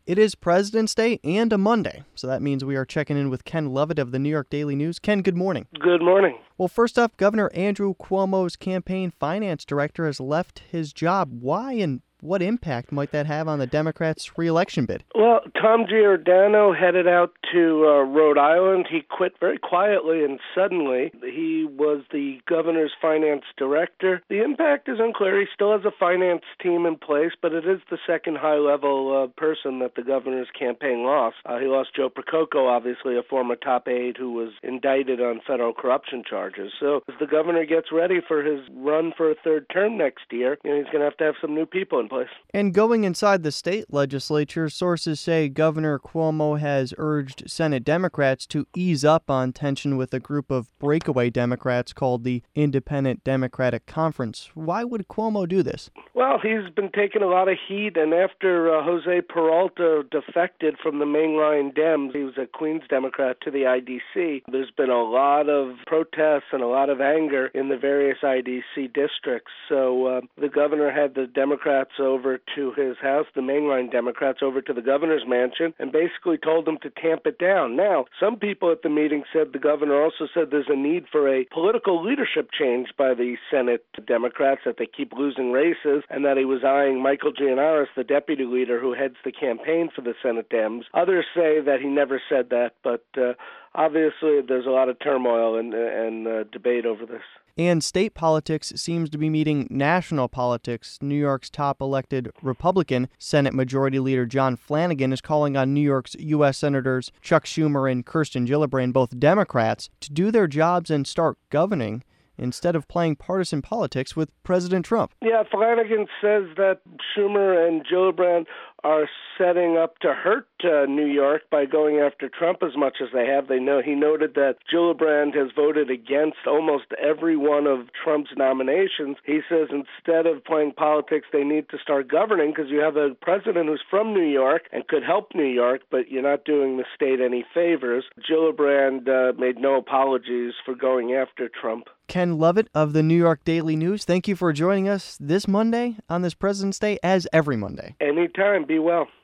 It is President's Day and a Monday, so that means we are checking in with Ken Lovett of the New York Daily News. Ken, good morning. Good morning. Well, first up, Governor Andrew Cuomo's campaign finance director has left his job. Why, and what impact might that have on the Democrats' re-election bid? Well, Tom Giordano headed out to Rhode Island. He quit very quietly and suddenly. He was the governor's finance director. The impact is unclear. He still has a finance team in place, but it is the second high-level person that the governor's campaign lost. He lost Joe Prococo, obviously, a former top aide who was indicted on federal corruption charges. So as the governor gets ready for his run for a third term next year, he's going to have some new people in place. And going inside the state legislature, sources say Governor Cuomo has urged Senate Democrats to ease up on tension with a group of breakaway Democrats called the Independent Democratic Conference. Why would Cuomo do this? Well, he's been taking a lot of heat, and after Jose Peralta defected from the mainline Dems, he was a Queens Democrat, to the IDC, there's been a lot of protests and a lot of anger in the various IDC districts. So the governor had the Democrats over to his house, the mainline Democrats over to the governor's mansion, and basically told them to tamp it down. Now, some people at the meeting said the governor also said there's a need for a political leadership change by the Senate Democrats, that they keep losing races, and that he was eyeing Michael Gianaris, the deputy leader who heads the campaign for the Senate Dems. Others say that he never said that, but obviously there's a lot of turmoil and debate over this. And state politics seems to be meeting national politics. New York's top elected Republican, Senate Majority Leader John Flanagan, is calling on New York's U.S. Senators Chuck Schumer and Kirsten Gillibrand, both Democrats, to do their jobs and start governing instead of playing partisan politics with President Trump. Yeah, Flanagan says that Schumer and Gillibrand are setting up to hurt New York by going after Trump as much as they have. He noted that Gillibrand has voted against almost every one of Trump's nominations. He says instead of playing politics, they need to start governing, because you have a president who's from New York and could help New York, but you're not doing the state any favors. Gillibrand made no apologies for going after Trump. Ken Lovett of the New York Daily News, thank you for joining us this Monday on this President's Day, as every Monday. Anytime. Be well.